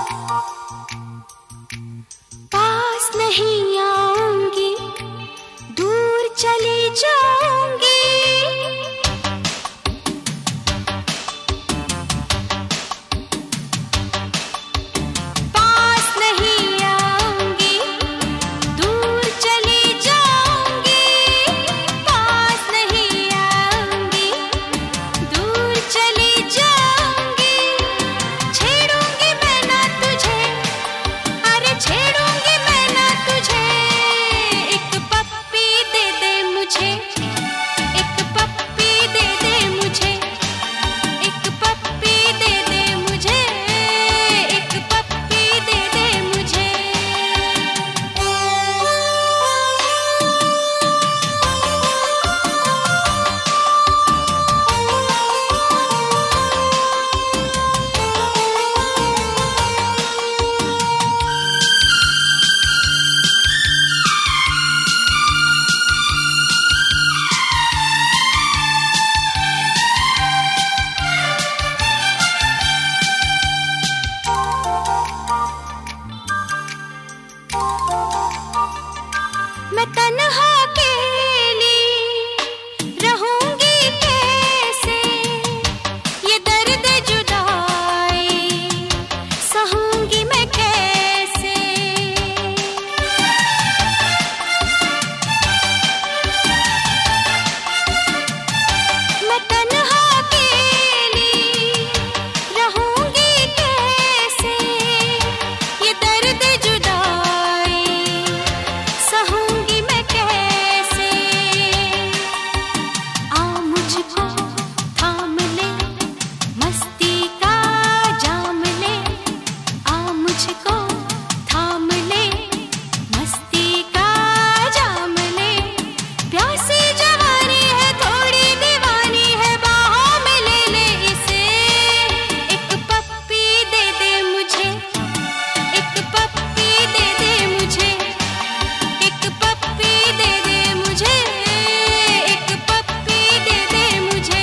पास नहीं आऊंगी, दूर चली जाऊंगी। पास नहीं आऊंगी, दूर चली जाऊंगी। पास नहीं आऊंगी, दूर चली जाऊंगी। छेड़ूंगी मैं ना तुझे, अरे छेड़ूंगी मैं ना तुझे। एक पप्पी दे दे मुझे, एक पप्पी दे दे मुझे, एक पप्पी दे दे मुझे, एक पप्पी दे दे मुझे। मैं तन्हा अकेली रहूंगी कैसे, ये दर्द जुदाई सहूंगी मैं कैसे। मैं तन्हा अकेली रहूंगी कैसे, ये दर्द जुदाई सहूंगी मैं कैसे। आ मुझको थाम ले, मस्ती का जाम ले। आ मुझको थाम ले, मस्ती का जाम ले। प्यासी जवानी है, थोड़ी दीवानी है, बाहों में ले ले इसे। एक पप्पी दे दे मुझे, एक पप्पी दे दे मुझे, एक पप्पी दे दे मुझे, एक पप्पी दे दे मुझे।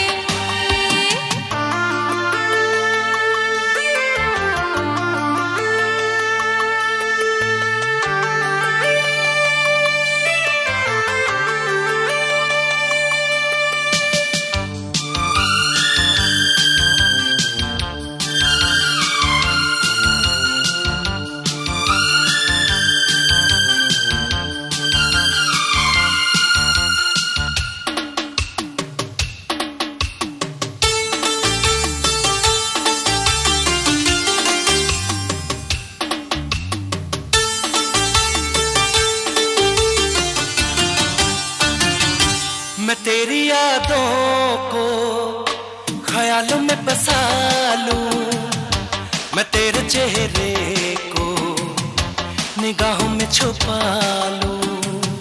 मैं तेरी यादों को ख्यालों में बसा लूं, मैं तेरे चेहरे को निगाहों में छुपा लूं।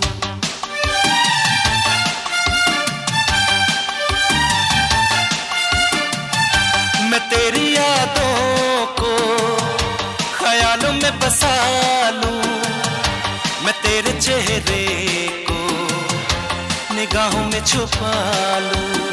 मैं तेरी यादों को ख्यालों में बसा लूं, मैं तेरे चेहरे को निगाहों में छुपा लूं।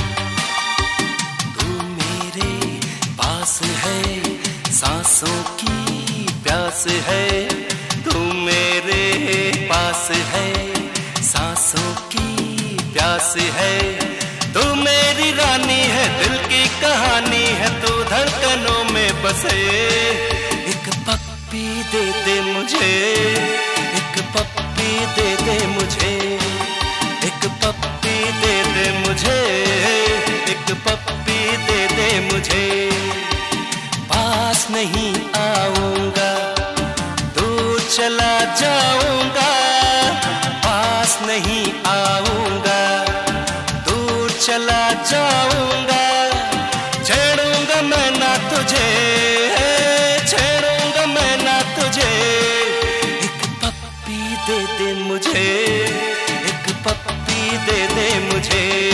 तू मेरे पास है, सांसों की प्यास है। तू मेरे पास है, सांसों की प्यास है। तू मेरी रानी है, दिल की कहानी है, तू धड़कनों में बसे। एक पप्पी दे दे मुझे, एक पप्पी दे दे मुझे, एक पप्पी दे दे मुझे, एक पप्पी दे दे मुझे। पास नहीं आऊंगा, दूर चला जाऊंगा। पास नहीं आऊंगा, दूर चला जाऊंगा। छेड़ूंगा मैं ना तुझे, छेड़ूंगा मैं ना तुझे। एक पप्पी दे दे मुझे, एक पप्पी दे दे मुझे।